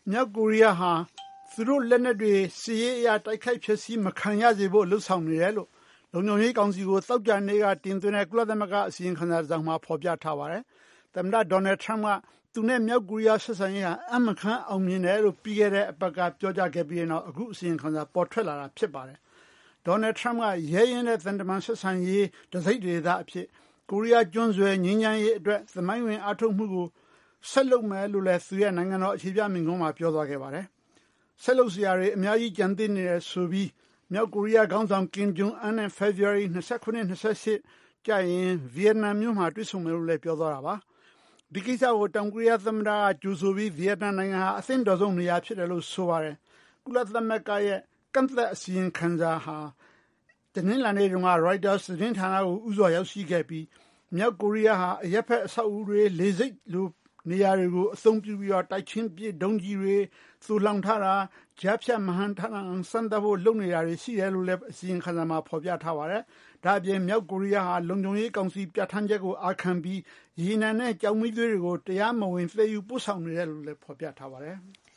မြောက်ကိုရီးယားဟာသူတို့လက်နက်တွေစစ်ရေးအရတိုက်ခိုက်ဖြစ်စီမခံရစေဖို့လှုံ့ဆော်နေတယ်လို့လုံခြုံရေးကောင်စီကိုသောကြာနေ့ကတင်သွင်းတဲ့ကုလသမဂ္ဂအစည်းအဝေးခန်းစာဆောင်မှာဖော်ပြထားပါတယ်။သမ္မတဒေါ်နယ်ထရမ့်ကသူနဲ့မြောက်ကိုရီးယားဆက်ဆံရေးဟာအမခန့်အောင်မြင်တယ်လို့ပြီးခဲ့တဲ့အပတ်ကပြောကြားခဲ့ပြီးနောက်အခုအစည်းအဝေးခန်းစာပေါ်ထွက်လာတာဖြစ်ပါတယ်။ဒေါ်နယ်ထရမ့်ကရဲရင်တဲ့သံတမန်ဆက်ဆံရေးတစိတ်ဒေသအဖြစ်ကိုရီးယားကျွန်းဆွယ်ငြိမ်းချမ်းရေးအတွက်သမိုင်းဝင်အားထုတ်မှုကိုဆက်လုပ်မယ်လို့လည်းသူရဲ့နိုင်ငံတော်အခြေပြမိန့်ခွန်းမှာပြောသွားခဲ့ပါတယ်။ဆက်လုပ်စရာတွေအများကြီးကြံသေးနေတယ်ဆိုပြီးမြောက်ကိုရီးယားခေါင်းဆောင်ကင်ဂျုံအန်နဲ့ February 29-28ကျရင်ဗီယက်နမ်မြို့မှာတွေ့ဆုံမယ်လို့လည်းပြောသွားတာပါ။ဒီကိစ္စကိုတောင်ကိုရီးယားသမ္မတကကြိုဆိုပြီးဗီယက်နမ်နိုင်ငံဟာအသင့်တော်ဆုံးနေရာဖြစ်တယ်လို့ဆိုပါတယ်။ကုလသမဂ္ဂရဲ့ကန့်သက်အစီရင်ခံစာဟာတနင်္လာနေ့တုန်းက Reuters သတင်းဌာနကိုဥစွာရောက်ရှိခဲ့ပြီးမြောက်ကိုရီးယားဟာအရက်ဖက်အဆောက်အဦတွေလေဆိပ်လိုနေရာတွေကိုအသုံးပြုပြီးတော့တိုက်ချင်းပစ်ဒုံးကြီးတွေသိုလှောင်ထားတာကြားဖြတ်မဟန်ထအောင်စမ်းသပ်ဖို့လုပ်နေတာတွေရှိတယ်လို့လည်းအစီရင်ခံစာမှာဖော်ပြထားပါတယ်။ဒါအပြင်မြောက်ကိုရီးယားဟာလုံခြုံရေးကောင်စီပြဋ္ဌာန်းချက်ကိုအာခံပြီးရေနံနဲ့ကြောင်မီးသွေးတွေကိုတရားမဝင်သယ်ယူပို့ဆောင်နေတယ်လို့လည်းဖော်ပြထားပါတယ်။